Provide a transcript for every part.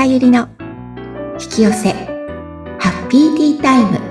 ゆりの引き寄せハッピーティータイム。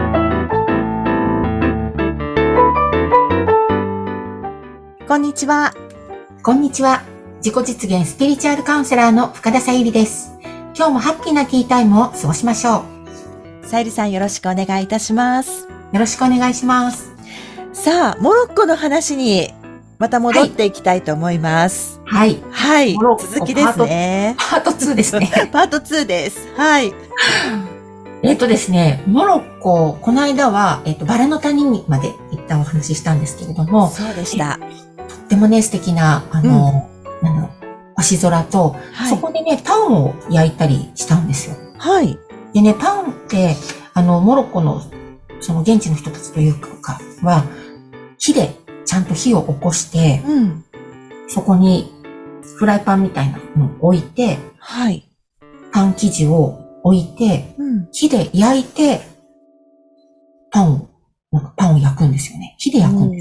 こんにちは。 こんにちは。自己実現スピリチュアルカウンセラーの深田さゆりです。今日もハッピーなティータイムを過ごしましょう。さゆりさん、よろしくお願いいたします。 よろしくお願いします。 さあ、モロッコの話にまた戻っていきたいと思います。 はい。 はい。続きですね。 パート2ですね。 パート2です。はい。 ですね、モロッコ、この間は、バラの谷にまで行ったお話ししたんですけれども。 そうでした。 とってもね、素敵な、星空と、はい、そこでね、パンを焼いたりしたんですよ。 はい。 でね、パンって、モロッコの、その現地の人たちというかは、火でちゃんと火を起こして、そこにフライパンみたいなのを置いて、 はい。 パン生地を置いて、火で焼いて、パンを焼くんですよね。火で焼くんです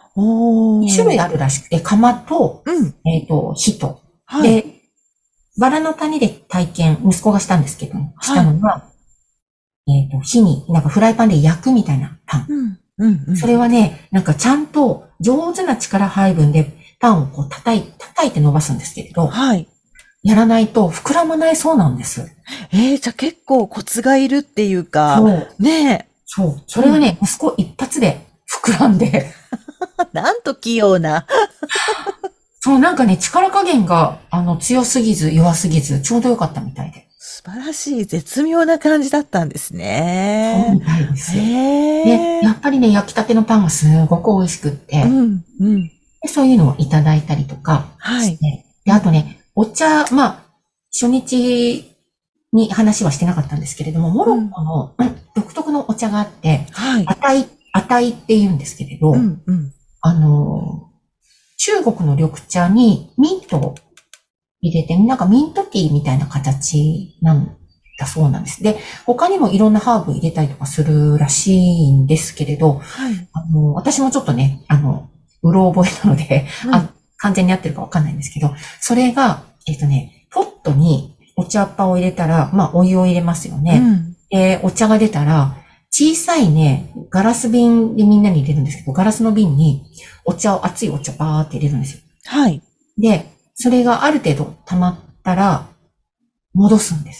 。2種類あるらしくて、窯と、火と。はい、で、バラの谷で体験、息子がしたんですけども、したのが、火に、フライパンで焼くみたいなパン。それはね、ちゃんと上手な力配分でパンをこう叩いて伸ばすんですけれど、はい。やらないと膨らまないそうなんです。 じゃあ結構コツがいるっていうか。 そう。 ねえ。 そう。それがね、息子一発で膨らんで。 なんと器用な。 そう、力加減が、強すぎず弱すぎず、ちょうどよかったみたいで。 素晴らしい、絶妙な感じだったんですね。 そうみたいですよ。で、やっぱりね、焼きたてのパンがすごく美味しくって、でそういうのをいただいたりとかして、はい、で、あとね、お茶、初日に話はしてなかったんですけれども、モロッコの独特のお茶があって、はい、アタイって言うんですけれど、中国の緑茶にミントを入れて、ミントティーみたいな形なんだそうなんです。で、他にもいろんなハーブ入れたりとかするらしいんですけれど、はい、私もちょっとね、うろ覚えなので、完全に合ってるかわかんないんですけど、それが、ポットにお茶っ葉を入れたら、お湯を入れますよね。で、お茶が出たら、小さいね、ガラス瓶でみんなに入れるんですけど、ガラスの瓶に熱いお茶バーって入れるんですよ。 はい。 で、それがある程度溜まったら、戻すんです。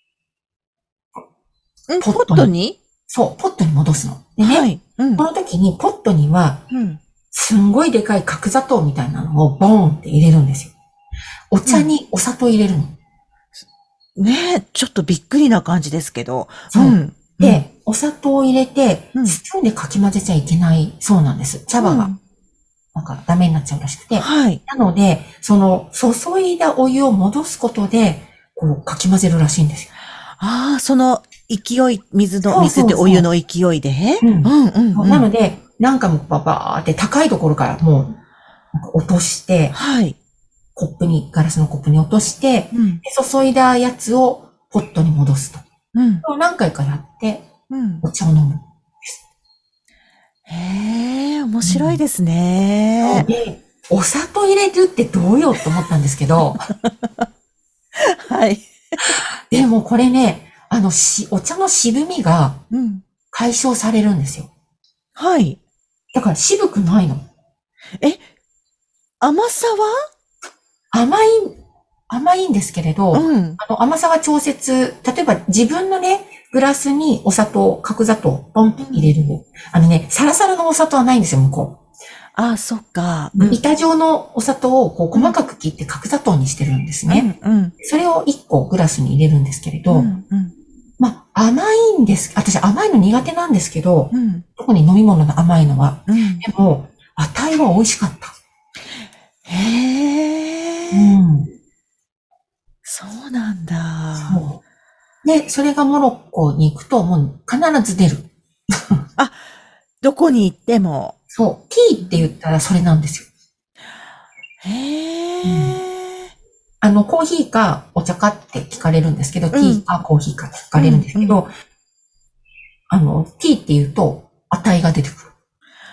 ポットに？ そう、ポットに戻すの。でね、はい、この時にポットには、すんごいでかい角砂糖みたいなのをボーンって入れるんですよ。お茶にお砂糖入れるの。 ねえ、ちょっとびっくりな感じですけど。 そう。で、お砂糖を入れて、スプーンでかき混ぜちゃいけないそうなんです。茶葉が。ダメになっちゃうらしくて。はい。なので、その、注いだお湯を戻すことで、かき混ぜるらしいんですよ。 ああ、その勢い、水ってお湯の勢いで。 なので、何回もバーって高いところからもう、落として、はい。ガラスのコップに落として、で注いだやつをポットに戻すと。何回かやって、お茶を飲む。 へえ、面白いですね。 で、お砂糖入れるってどうよと思ったんですけど。 はい。 でもこれね、お茶の渋みが解消されるんですよ。 はい。 だから渋くないの。 甘さは？ 甘いんですけれど、甘さは調節、例えば自分のね、グラスにお砂糖、角砂糖、ポンって入れる。サラサラのお砂糖はないんですよ、向こう。 ああ、そっか。 板状のお砂糖を細かく切って角砂糖にしてるんですね。それを1個グラスに入れるんですけれど、甘いんです。私甘いの苦手なんですけど、特に飲み物の甘いのは。でも、値は美味しかった。 へえ。そうなんだ。 そう。で、それがモロッコに行くと、もう必ず出る。 あ、どこに行っても。 そう。ティーって言ったらそれなんですよ。 へえ。 コーヒーかお茶かって聞かれるんですけど、ティーかコーヒーかって聞かれるんですけど、ティーって言うと、値が出てくる。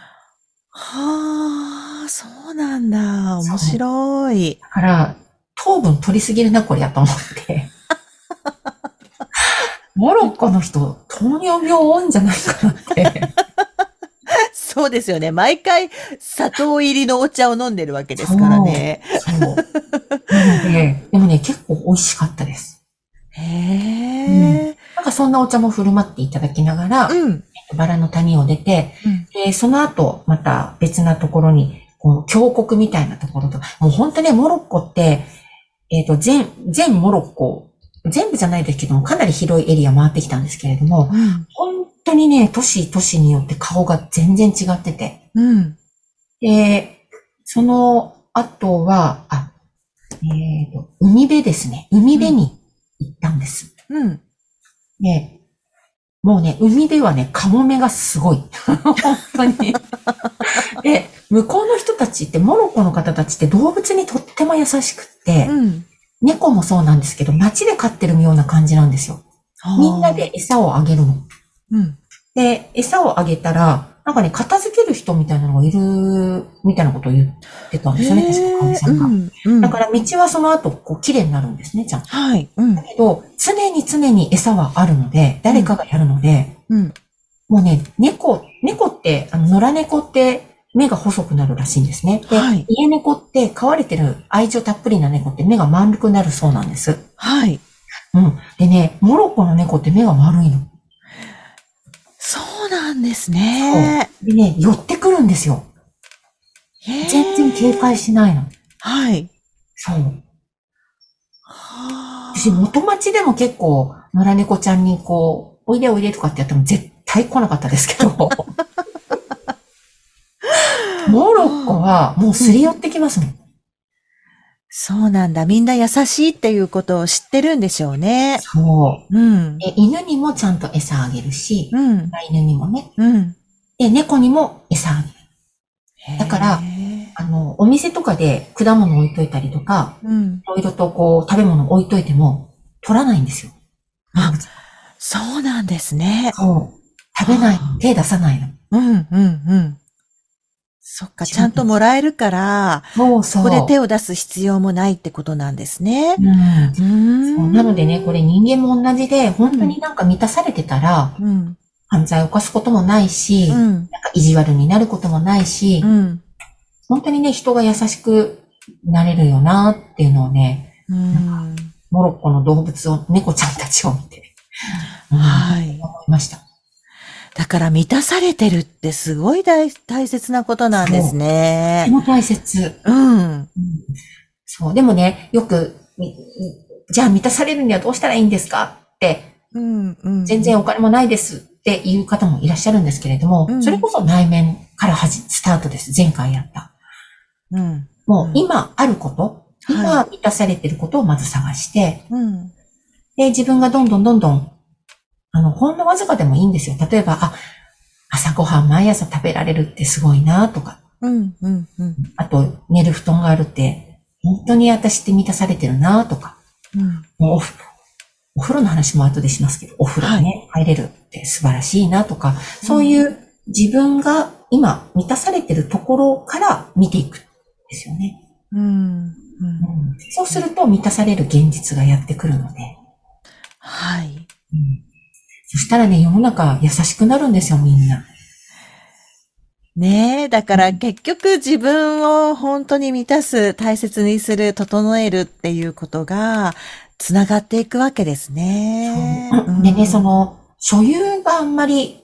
はあ、そうなんだ。面白い。 だから、糖分取りすぎるな、これやと思って。 モロッコの人、糖尿病多いんじゃないかなって。 そうですよね。毎回砂糖入りのお茶を飲んでるわけですからそう、 ね。 そう。なので、でもね、結構美味しかったです。 へうん。 え。 なんかそんなお茶も振る舞っていただきながら、 うん。 バラの谷を出て、 うん。 で、その後、また別なところに、こう峡谷みたいなところとか、もう本当ね、モロッコって、全モロッコ、全部じゃないですけども、かなり広いエリア回ってきたんですけれども、 うん。 本当にね、都市によって顔が全然違ってて、 うん。 で、その後は、海辺ですね。海辺に行ったんです。 うん。 で、もうね、海辺はね、カモメがすごい。本当に。で、向こうの人たちって、モロッコの方たちって動物にとっても優しくって、 うん。 猫もそうなんですけど、街で飼ってるような感じなんですよ。みんなで餌をあげるの。 うん。 で、餌をあげたら、なんかね、片付ける人みたいなのがいる、みたいなことを言ってたんですよね、確か神へえ。 さんが。 うん。うん。 だから道はその後、こう、綺麗になるんですね、ちゃんと。 はい。うん。 だけど、常に餌はあるので、誰かがやるので、 うん。 もうね、猫って、野良猫って目が細くなるらしいんですね。で、 はい。 家猫って飼われてる愛情たっぷりな猫って目が丸くなるそうなんです。 はい。 うん。でね、モロッコの猫って目が丸いの。 そうなんですそね。 う。でね、寄ってくるんですよ。 へ全然警え。 戒しないの。 はい。 そう。私、 は元町でも結構、野良猫ちゃんにこう、おいでおいでとかってやっても絶対来なかったですけど、モロッコあ。 はもうすり寄ってきますもん。 そうなんだ。みんな優しいっていうことを知ってるんでしょうね。 そう。 うん。 犬にもちゃんと餌あげるし、 うん。 犬にもね。 うん。 で、猫にも餌あげる。 へだから、 え。 お店とかで果物置いといたりとか、 うん。 いろいろとこう、食べ物置いといても、取らないんですよ。動あ、 物。 そうなんですね。 そう。食べないの。 はあ。 手出さないの。 うん、うん、うん。そっか、ちゃんともらえるから、 そうそこで手そを出す必要もないってことなんですね。 う。うん。 うーそうなのでね、これん。 人間も同じで、本当うん、 になんか満たされてたら、 うん、 犯罪を犯すこともないし、 うん、 なんか意地悪になることもないし、 うん、 本当にね、人が優しくなれるよなっていうのをね、 うなんか、 ん。 モロッコの動物を、猫ちゃんたちを見て、うん、 はい。 思いました。 だから満たされてるってすごい大切なことなんですそう。とてね。 も大切。 うん、 うん、そう。でもね、よく、じゃあ満たされるにはどうしたらいいんですかって、 うん、うん、 全然お金もないですっていう方もいらっしゃるんですけれども、それうん、 こそ内面からスタートです。前回やった。 うん、 もううん。 今あること、 はい。 今満たされていることをまず探して、 うん、 で、自分がどんどん、ほんのわずかでもいいんですよ。例えば、朝ごはん毎朝食べられるってすごいなとか、 うん、うん、うん、 あと、寝る布団があるって、本当に私って満たされてるなとか、 うん。 もうお風呂の話も後でしますけど、お風呂はい。 にね、入れるって素晴らしいなとか、 うん、 そういう自分が今満たされてるところから見ていくんですよね。 うん、うん。 そうすると満たされる現実がやってくるので、 はい。 そしたらね、世の中優しくなるんですよ、みんな。 ねえ、だから結局自分を本当に満たす、大切にする、整えるっていうことが、つながっていくわけですそね。うう。でね、そん。 の、所有があんまり、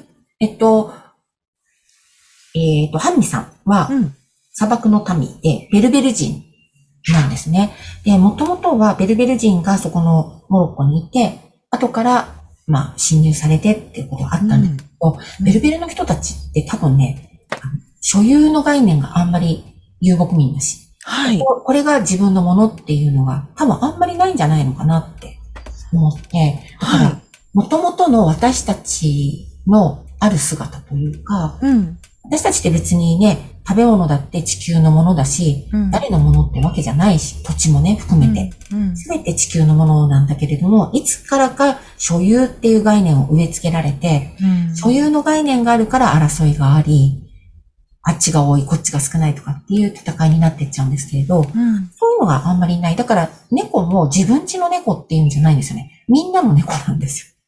ハンミさんはうん。 砂漠の民で、ベルベル人なんですね。で、もともとはベルベル人がそこのモロッコにいて、後から、まあ、侵入されてっていうことがあったんですけど、ベルベルの人たちって多分ね、所有の概念があんまり遊牧民だし、 はい。 これが自分のものっていうのが多分あんまりないんじゃないのかなって思って、だかはい。 ら、元々の私たちのある姿というか、 うん。 私たちって別にね、食べ物だって地球のものだし、 うん。 誰のものってわけじゃないし、土地もね、含めて。 うん。 すべて地球のものなんだけれども、いつからか所有っていう概念を植え付けられて、 うん。 所有の概念があるから争いがあり、あっちが多い、こっちが少ないとかっていう戦いになっていっちゃうんですけれど、 うん。 そういうのがあんまりない。だから、猫も自分家の猫っていうんじゃないんですよね。みんなの猫なんです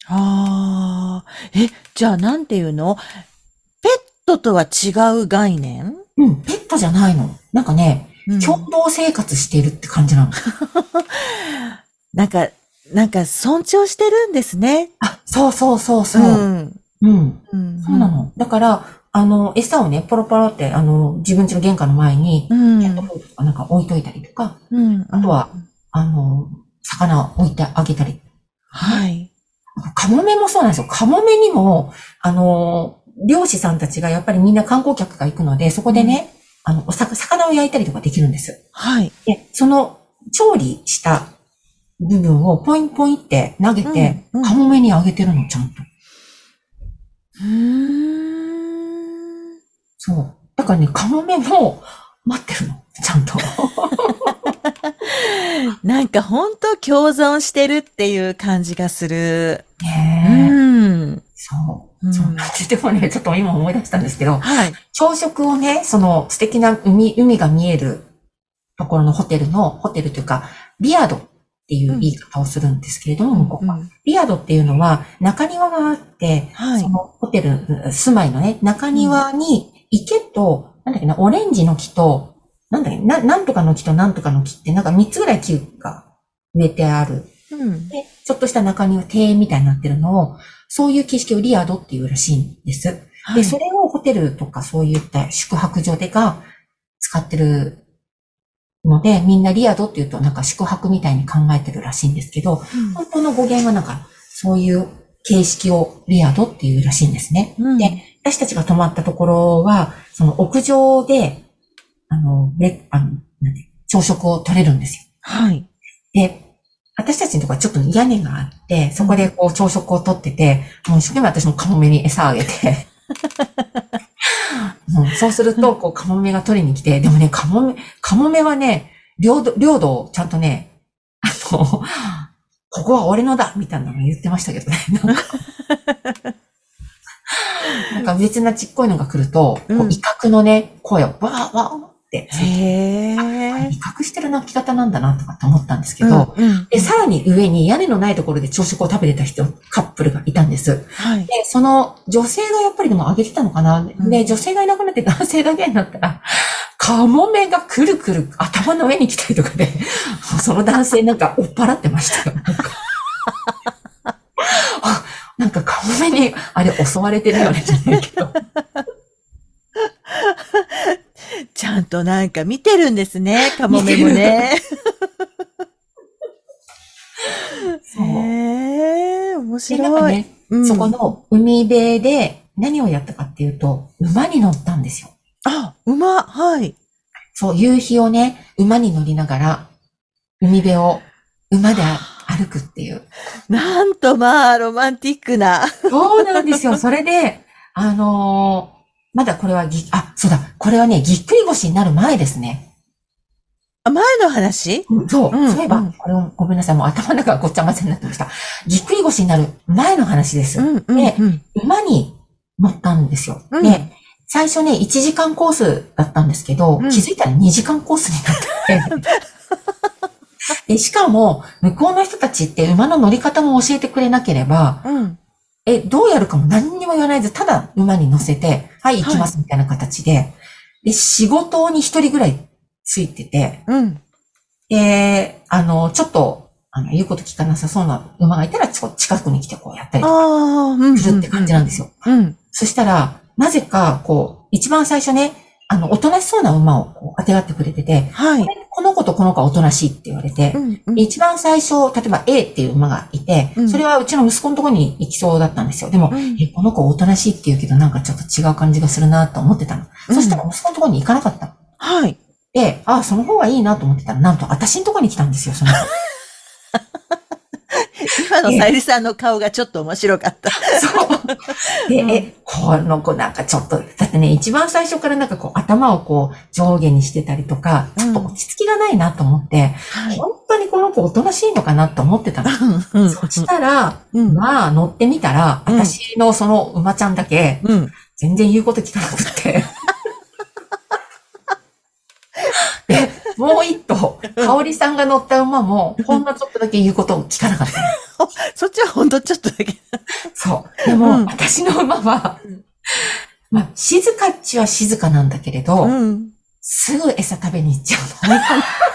ああ。じゃあなんていうの？ペットとは違う概念？ うん、ペットじゃないの。なんかね、 うん。 共同生活しているって感じなの。 なんか、なんか尊重してるんですね。 あ、そうそうそううそう。 ん。 うん。 うん、うん。 そうなの。だから、餌をね、ポロポロって、自分家の玄関の前に、 うキャットん。 フードとかなんか置いといたりとか、 うん、うん。 あとは、魚を置いてあげたりとかね。 はい。 カモメもそうなんですよ。カモメにも、漁師さんたちがやっぱりみんな観光客が行くので、そこうん。 でね、魚を焼いたりとかできるんです。 はい。 で、その調理した部分をポインポインって投げうん、 て、 うん。 カモメにあげてるの、ちゃんと。 うーん。 そう。だからね、カモメも待ってるの、ちゃんと。 なんかほんと共存してるっていう感じがする。うねえ。 ん。 そう。そうなんうん。 です。でもね、ちょっと今思い出したんですけど、 はい。 朝食をね、その素敵な海が見えるところのホテルというか、リアドっていう言いうん。 方をするんですけれども、 うん、 向こうは。 うん。 リアドっていうのは、中庭があって、 はい。 そのホテル、住まいのね、中うん。 庭に池と、なんだっけな、オレンジの木と、なんだっけなんとかの木となんとかの木って、なんか3つぐらい木が植えてある。 うん。 で、ちょっとした中庭、庭園みたいになってるのを、そういう景色をリアドっていうらしいんです。で、そはい。 れをホテルとかそういった宿泊所でが使ってるので、みんなリアドっていうとなんか宿泊みたいに考えてるらしいんですけど、 うん。 本当の語源はなんかそういう形式をリアドっていうらしいんですね。で、 うん。 私たちが泊まったところは、その屋上で、朝食を取れるんですよ。 はい。 で、私たちのところはちょっと屋根があって、そうん。 こでこう朝食を取ってて、もう一生懸命私もカモメに餌あげて、そうすると、こう、カモメが取りに来て、でもね、カモメはね、領土をちゃんとね、ここは俺のだみたいなの言ってましたけどね。なんか別なちっこいのが来ると、こう威うん。 嚇のね、声をバーバーってついて、 へえ。 威嚇してる鳴き方なんだなとかって思ったんですけうん、 ど、 うん、 で、 うん。 さらに上に屋根のないところで朝食を食べてたカップルがいたんです。で、 はい。 その女性がやっぱりでも上げてたのかな。で、 うん。 女性がいなくなって男性だけになったら、カモメがくるくる頭の上に来たりとかで、その男性なんか追っ払ってましたよ。なんかカモメにあれ襲われてるよねじゃないけど。 ちゃんとなんか見てるんですね、カモメ見てる。 もね。 そへえ、面う。で、なんか白い。 ね、そこうん。 の海辺で何をやったかっていうと、馬に乗ったんですよ。 あ、馬、はい。 そう、夕日をね、馬に乗りながら、海辺を馬では歩くっていう。 あ、なんとまあ、ロマンティックな。 そうなんですよ。それで、あのーまだこれはそうだ、これはね、ぎっくり腰になる前ですね。 あ、前の話？ そう、 うん、 そういえば、 うん、 これをごめんなさい、もう頭の中がごっちゃ混ぜになってました。ぎっくり腰になる前の話です。 うん、うん、 で、 うん。 馬に乗ったんですよ。で、 うん、 最初ね、1時間コースだったんですけど、 うん。 気づいたら2時間コースになってて、で、しかも、向こうの人たちって馬の乗り方も教えてくれなければ、 うん。 どうやるかも何にも言わないで、ただ馬に乗せて、はい、行きはい。 ますみたいな形で、で、仕事に一人ぐらいついてて、 うん。 で、ちょっと、言うこと聞かなさそうな馬がいたら、近くに来てこうやったりあとかあ、うん、うん、 するって感じなんですよ。 うん。うん。 そしたら、なぜか、こう、一番最初ね、おとなしそうな馬をこう当てがってくれてて、 はい。 この子とこの子はおとなしいって言われて、 うん、うん、 一番最初、例えば A っていう馬がいて、 うん、 それはうちの息子のところに行きそうだったんですよ。でも、 うん、 この子おとなしいって言うけど、なんかちょっと違う感じがするなと思ってたの。そしたらうん。 息子のところに行かなかったの。 はい。 で、その方がいいなと思ってたら、なんと私のところに来たんですよ、その子。 今のさゆで、 りさんの顔がちょっと面白かった。 そう。で、 うん。 この子なんかちょっと、だってね、一番最初からなんかこう頭をこう上下にしてたりとか、ちょっとうん。 落ち着きがないなと思って、 はい。 本当にこの子おとなしいのかなと思ってたの。 うん、 そしたら、 うん、 まあ乗ってみたら、 うん、 私のその馬ちゃんだけ、 うん。 全然言うこと聞かなくって。で、もう一頭、香織さんが乗った馬も、ほんのちょっとだけ言うことを聞かなかったの。 そっちはほんとちょっとだけ。 そう。でも、私の馬は、まあ、静かっちは静かなんだけれど、すぐ餌食べに行っちゃうの。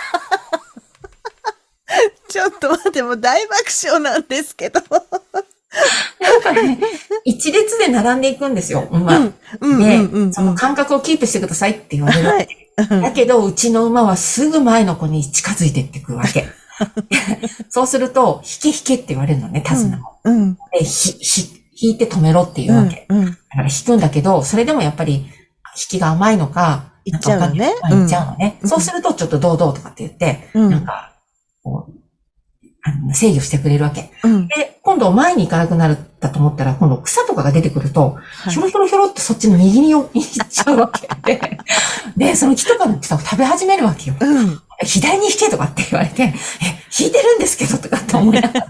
ちょっと待って、もう大爆笑なんですけど。 なんかね、一列で並んでいくんですよ、馬。で、その間隔をキープしてくださいって言われるわけ。だけど、うちの馬はすぐ前の子に近づいてってくるわけ。そうすると、引けって言われるのね、手綱を。で、引いて止めろっていうわけ。だから引くんだけど、それでもやっぱり、引きが甘いのか、 行っちゃうのね。 行っちゃうのね。そうすると、ちょっとどうとかって言って、なんか、こう、制御してくれるわけ。で、今度前に行かなくなるだと思ったら、今度草とかが出てくると、ひょろひょろひょろってそっちの右に行っちゃうわけで、で、その木とかの草を食べ始めるわけよ。左に引けとかって言われて、引いてるんですけどとかって思いながら。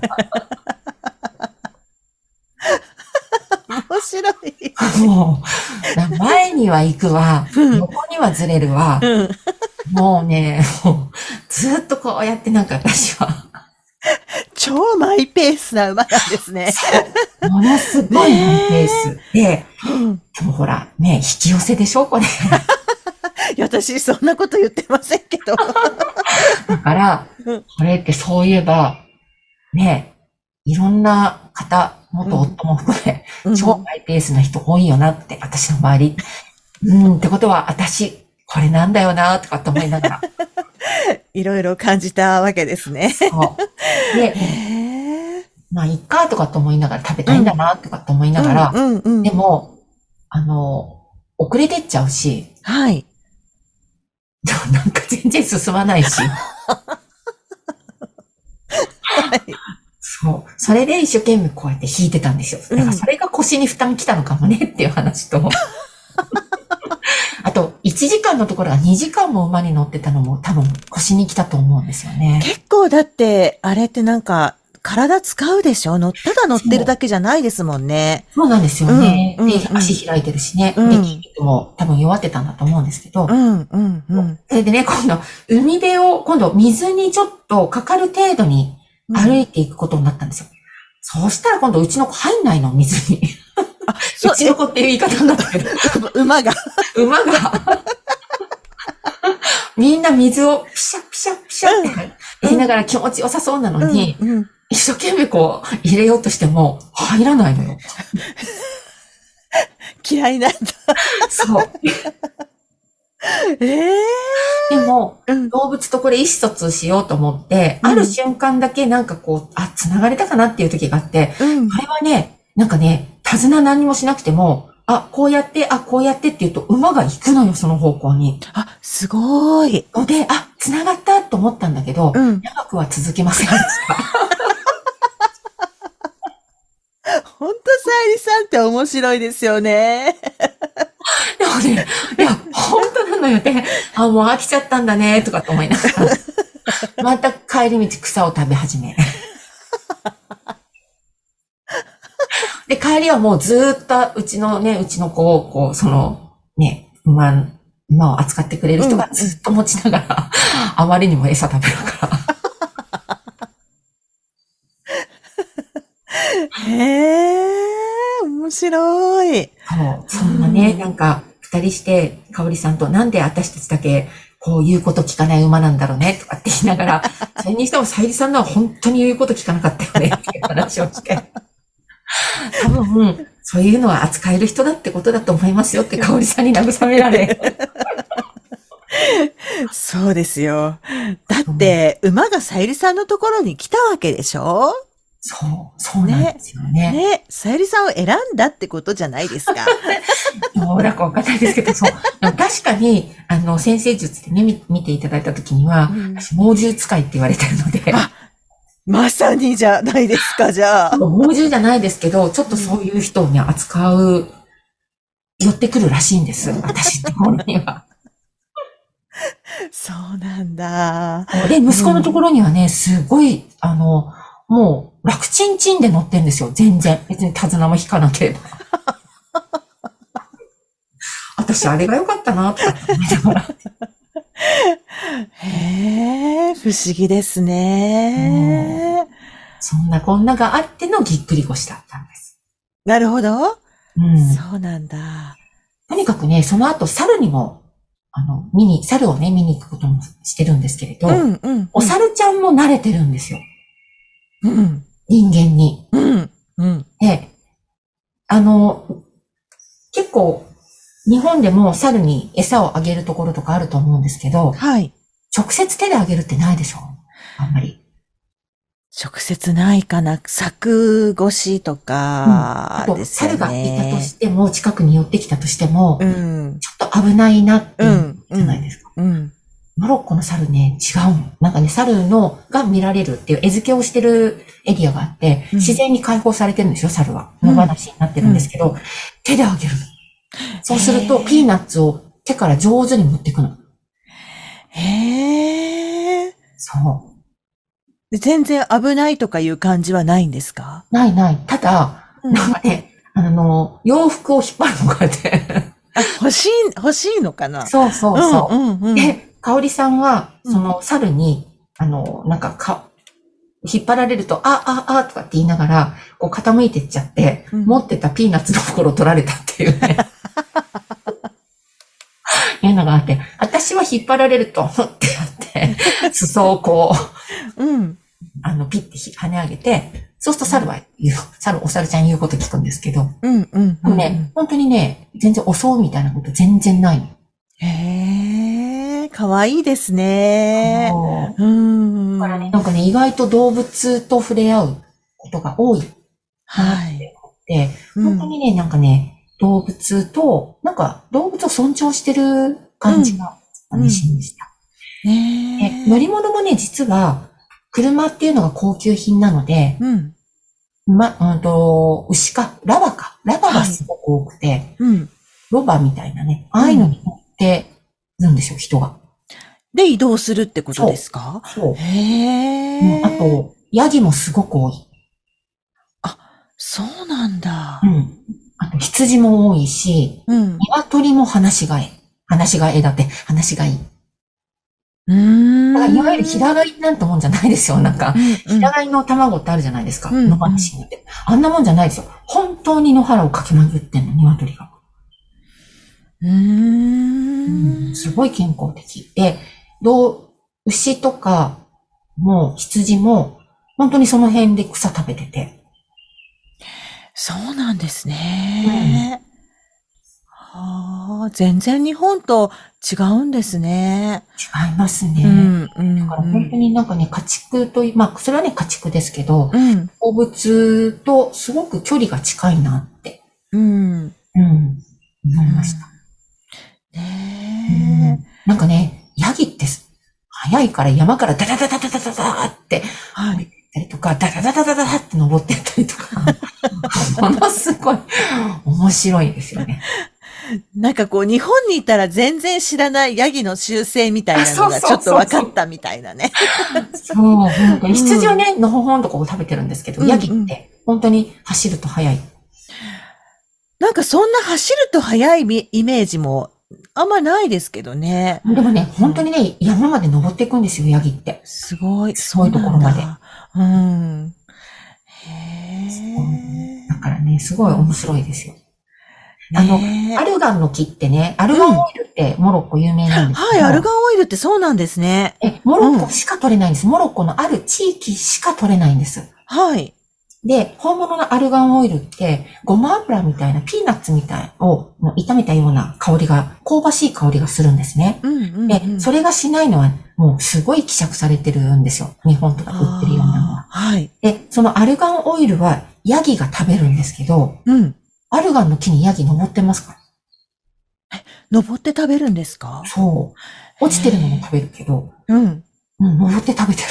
面白い。もう、前には行くわ、横にはずれるわ、もうね、ずっとこうやってなんか私は、 超マイペースな馬なんですね。 そう。ものすごいマイペースで、でもほら、ね、引き寄せでしょこれ。 いや、私、そんなこと言ってませんけど。 だから、これってそういえば、ね、いろんな方、元夫も含め、超マイペースな人多いよなって、私の周り。ってことは、私、これなんだよな、とかって思いながら。 いろいろ感じたわけですね。 そう。で、まあ、いっか、とかって思いながら、食べたいんだな、とかって思いながら、でも、遅れてっちゃうし、 はい。 なんか全然進まないし。そう。それで一生懸命こうやって弾いてたんですよ。だからそれが腰に負担きたのかもねっていう話と。あと、1時間のところが2時間も馬に乗ってたのも多分腰に来たと思うんですよね。 結構だって、あれってなんか、体使うでしょ？ただ乗ってるだけじゃないですもんね。 そうなんですよね。で、足開いてるしね。で、筋肉も多分弱ってたんだと思うんですけど。それでね、今度、海辺を、今度水にちょっとかかる程度に歩いていくことになったんですよ。そうしたら今度うちの子入んないの、水に。うちの子っていう言い方になったけど。 馬が。 みんな水をピシャピシャピシャって言いながら気持ちよさそうなのに、一生懸命こう入れようとしても入らないのよ。 嫌いなんだ。 そう。でも、動物とこれ意思疎通しようと思って、ある瞬間だけなんかこう、繋がれたかなっていう時があって、これはね、なんかね、手綱何もしなくても、こうやって、こうやってって言うと、馬が行くのよ、その方向に。 すごい。 で、繋がったと思ったんだけど、長くは続きませんでした。 本当さゆりさんって面白いですよね。 でもね、いや、本当なのよね。もう飽きちゃったんだね、とかと思いながら。また帰り道草を食べ始め。で、帰りはもうずーっとうちの子を、こう、その、ね、馬を扱ってくれる人がずっと持ちながら、あまりにも餌食べるから。 面白い。 そんなね、なんか、二人して、かおりさんとなんで私たちだけ、こう言うこと聞かない馬なんだろうね、とかって言いながら、それにしてもさゆりさんのは本当に言うこと聞かなかったよね、っていう話をして。多分、そういうのは扱える人だってことだと思いますよってかおりさんに慰められ。 そうですよ。だって、馬がさゆりさんのところに来たわけでしょ？ そうなんですよね。 さゆりさんを選んだってことじゃないですか。 どうだかわかんないですけど、確かに、先生術でね、見ていただいたときには、猛獣使いって言われてるので。 まさにじゃないですか、じゃあ。 猛獣じゃないですけど、ちょっとそういう人をね、扱う、寄ってくるらしいんです。私のところには。 そうなんだ。 で、息子のところにはね、すごい、もう、楽ちんちんで乗ってんですよ、全然。別に手綱も引かなければ。私、あれが良かったな、とか思いながら。 不思議ですね。 そんなこんながあってのぎっくり腰だったんです。 なるほど。 うん。 そうなんだ。 とにかくね、その後、猿にも、猿をね、見に行くこともしてるんですけれど、 うんうんおうん。 猿ちゃんも慣れてるんですよ。 うん。 人間に。 うん。うん。 で、あの、結構、日本でも猿に餌をあげるところとかあると思うんですけど、 はい。 直接手であげるってないでしょ？あんまり。 直接ないかな。柵越しとうん。あと、 かですよ猿がいたとしね。 ても、近くに寄ってきたとしても、 うん。 ちょっと危ないなっていううん。うん。 じゃないですか。 うん。 モロッコの猿ね、違うの。なんかね、猿のが見られるっていう餌付けをしてるエリアがあって、 うん。 自然に解放されてるんですよ、猿は。野放うん。 しになってるうん。 んですけど、手であげるの。そうすると、ピーへえ。 ナッツを手から上手に持っていくの。 へえ。 そう。 全然危ないとかいう感じはないんですか？ ないない。ただ、 うん。 なんかね、洋服を引っ張るのがあって、 あ、欲しいのかな？ そうそううんうそう。 んうん。 で、香織さんは、 うん。 その猿に、引っ張られると、とかって言いながら、こう傾いてっちゃって、 うん。 持ってたピーナッツの袋を取られたっていうね、いうのがあって、私は引っ張られると、ってやって、裾をこう、 うん。 ピッて跳ね上げて、そうするとうん。 猿は言う、お猿ちゃん言うこと聞くんですけど、 うんうんうでもね、 ん本当にね、全然襲うみたいなこと全然ないの。 へえ、かわいいですね。 そう。 うーだからね、 ん。 なんかね、意外と動物と触れ合うことが多いなっはい。 て思って、 うん。 本当にね、なんかね、動物を尊重してる感じうん。 が、 うん。 しました。乗ねえ。 り物もね、実は、車っていうのが高級品なので、 うん。 ラバがはい。 すごく多くて、 うん。 ロバみたいなね、あうん。 あいうのに乗ってるんですよ、人が。 で、移動するってことでそう。 すか？ そう。うん、あへえ。 と、ヤギもすごく多い。 あ、そうなんだ。 うん。あと、羊も多いし、 うん。 鶏も放し飼い。放し飼いだって、放し飼い。 うーだから、いわゆる平ん。 飼いなんてもんじゃないですよ。なんか、 うんうん。 平飼いの卵ってあるじゃないですうか。野放んうん。 しにって。あんなもんじゃないですよ。本当に野原をかきまくってんの、鶏が。 うーうん、すん。 ごい健康的。で、牛とかも羊も、本当にその辺で草食べてて。 そうなんですうん。 ね。はあ、全然日本と違うんですね。 違いますね。 うん、うん、 だから本当うん。 になんかね、家畜といまあ、それはね、家畜ですけど、 うん、 動物とすごく距離が近いなって、 うん、 うん、思うん。 いました。うねえ。 ん、なんかね、ヤギって早いから山からダダダダダダダダってはい。 降りてったりとか、ダダダダダダって登ってったりとか、ものすごい面白いですよね。 なんかこう、日本にいたら全然知らないヤギの習性みたいあ、 なのそうそうがちょっとそうそう。 分かったみたいなね。 そう、本当に。 うん。 羊はね、のほほんとこう食べてるんですけど、 うん、 ヤギっうん。 て本当に走ると速い。 なんかそんな走ると速いイメージもあんまないですけどね。 でもね、 うん。 本当にね、山まで登っていくんですよ、ヤギって。 すごい、 すごいとそうなころまで。 んだ。うん。 そう、 へえ。 だからね、すごい面うん。 白いですよ。アねえ。 ルガンの木ってね、アルガンオうん。 イルってモロッコ有名なんですけはい、アルガど、 ンオイルってそうなんですね。 モロッコうん。 しか取れないんです。モロッコのある地域しか取れないんです。 はい。 で、本物のアルガンオイルって、ごま油みたいな、ピーナッツみたいを炒めたような香りが、香ばしい香りがするんですね。 うんうんうで、そん。 れがしないのは、もうすごい希釈されてるんですよ。日本とか売ってるようなのは。 ああ、はい。 で、そのアルガンオイルはヤギが食べるんですけど、 うん。 アルガンの木にヤギ登ってますか？ 登って食べるんですか？ そう。 へ落ちてるのも食べえ。 るけど、 うん。 うん、登って食べてる。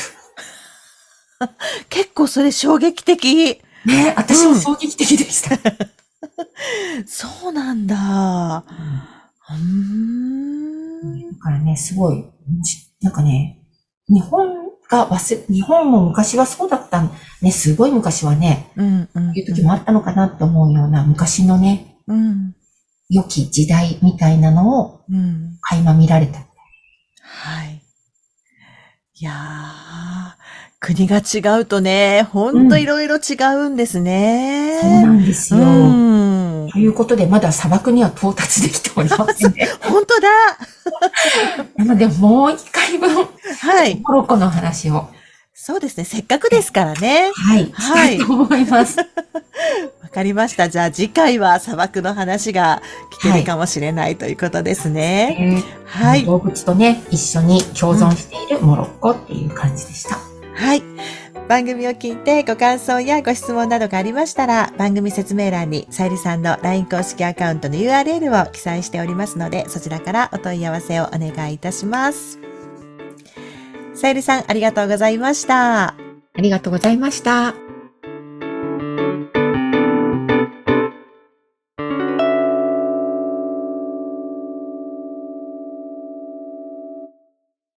結構それ衝撃的。 ねえ、私もうん。 衝撃的でした。 そうなんだ。 うん、 うーん。 だからね、すごい、なんかね、日本も昔はそうだったね、すごい昔はね、 うんうこういうんうん。 時もあったのかなって思うような昔のね、 うん。 良き時代みたいなのをうん。 垣間見られた。 はい。いやー、 国が違うとね、ほんといろいろ違うんですね。 そうなんですよ。 うん。 ということで、まだ砂漠には到達できておりませんね。 本当だ。 なので、もう一回分、 はい。 モロッコの話を、 そうですね。せっかくですからね。 はい、したいと思います。 わかりました。じゃあ次回は砂漠の話が聞けはい。 るかもしれないということですね。 あはい。 の動物とね、一緒に共存しているモロッコっていう感じでした。 はい。番組を聞いてご感想やご質問などがありましたら、番組説明欄にさゆりさんの LINE 公式アカウントの URL を記載しておりますので、そちらからお問い合わせをお願いいたします。さゆりさん、ありがとうございました。 ありがとうございました。